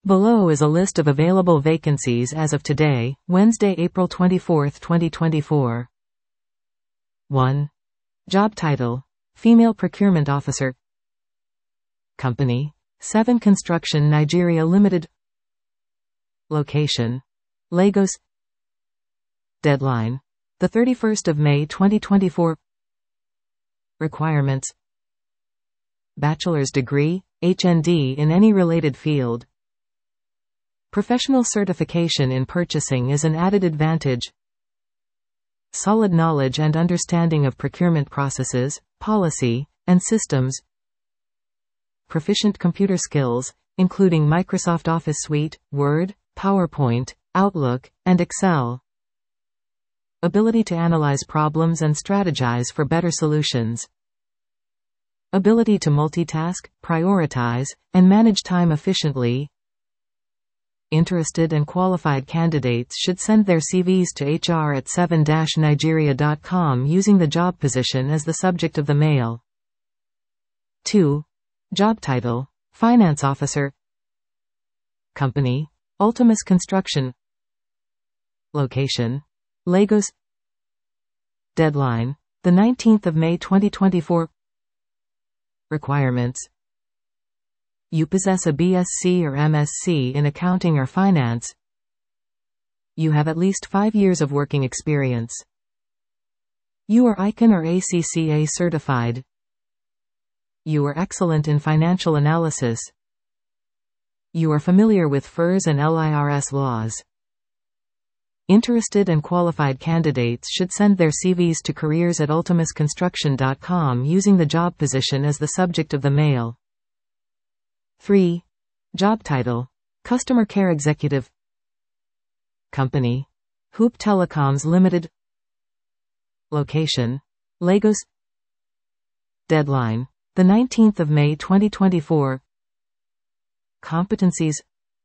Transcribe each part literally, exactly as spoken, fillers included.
Below is a list of available vacancies as of today, Wednesday, April twenty-fourth, twenty twenty-four. one. Job title: Female Procurement Officer. Company: Seven Construction Nigeria Limited. Location: Lagos. Deadline: the thirty-first of May twenty twenty-four. Requirements: bachelor's degree, H N D in any related field. Professional certification in purchasing is an added advantage. Solid knowledge and understanding of procurement processes, policy, and systems. Proficient computer skills, including Microsoft Office Suite, Word, PowerPoint, Outlook, and Excel. Ability to analyze problems and strategize for better solutions. Ability to multitask, prioritize, and manage time efficiently. Interested and qualified candidates should send their C Vs to H R at seven dash nigeria dot com using the job position as the subject of the mail. two. Job title: Finance Officer. Company: Ultimus Construction. Location: Lagos. Deadline: the nineteenth of May twenty twenty-four. Requirements: you possess a B Sc or M Sc in accounting or finance. You have at least five years of working experience. You are I C A N or A C C A certified. You are excellent in financial analysis. You are familiar with F R S and L I R S laws. Interested and qualified candidates should send their C Vs to careers at ultimus construction dot com using the job position as the subject of the mail. three. Job title: Customer Care Executive. Company: Hoop Telecoms Limited. Location: Lagos. Deadline: the nineteenth of May twenty twenty-four. Competencies: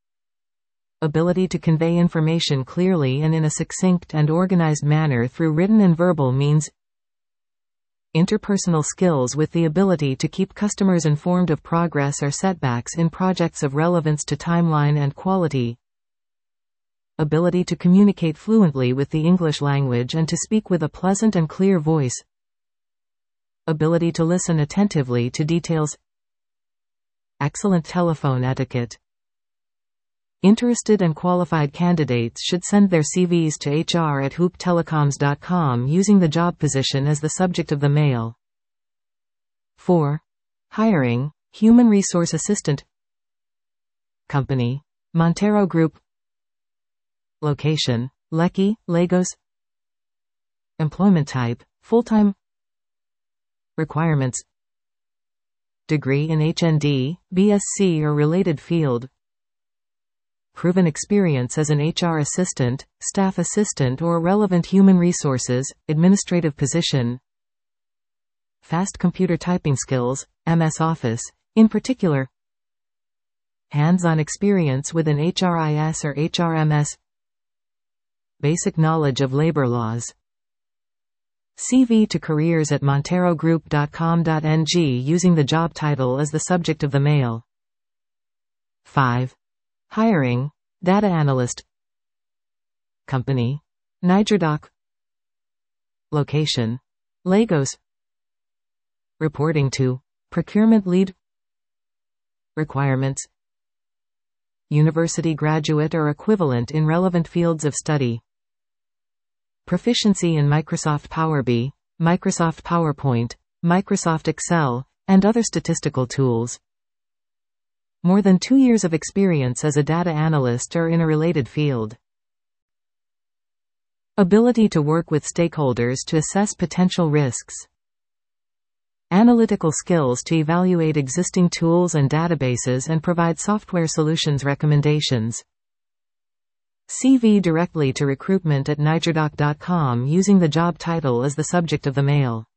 ability to convey information clearly and in a succinct and organized manner through written and verbal means. Interpersonal skills with the ability to keep customers informed of progress or setbacks in projects of relevance to timeline and quality. Ability to communicate fluently with the English language and to speak with a pleasant and clear voice. Ability to listen attentively to details. Excellent telephone etiquette. Interested and qualified candidates should send their C Vs to H R at hoop telecoms dot com using the job position as the subject of the mail. four. Hiring: Human Resource Assistant. Company: Montero Group. Location: Lekki, Lagos. Employment type: full-time. Requirements: degree in H N D, B Sc or related field. Proven experience as an H R assistant, staff assistant or relevant human resources, administrative position. Fast computer typing skills, M S Office, in particular. Hands-on experience with an H R I S or H R M S. Basic knowledge of labor laws. C V to careers at montero group dot com dot n g using the job title as the subject of the mail. five. Hiring: Data Analyst. Company: NigerDoc. Location: Lagos. Reporting to: Procurement Lead. Requirements: university graduate or equivalent in relevant fields of study. Proficiency in Microsoft Power B I, Microsoft PowerPoint, Microsoft Excel, and other statistical tools. More than two years of experience as a data analyst or in a related field. Ability to work with stakeholders to assess potential risks. Analytical skills to evaluate existing tools and databases and provide software solutions recommendations. C V directly to recruitment at nigerdoc dot com using the job title as the subject of the mail.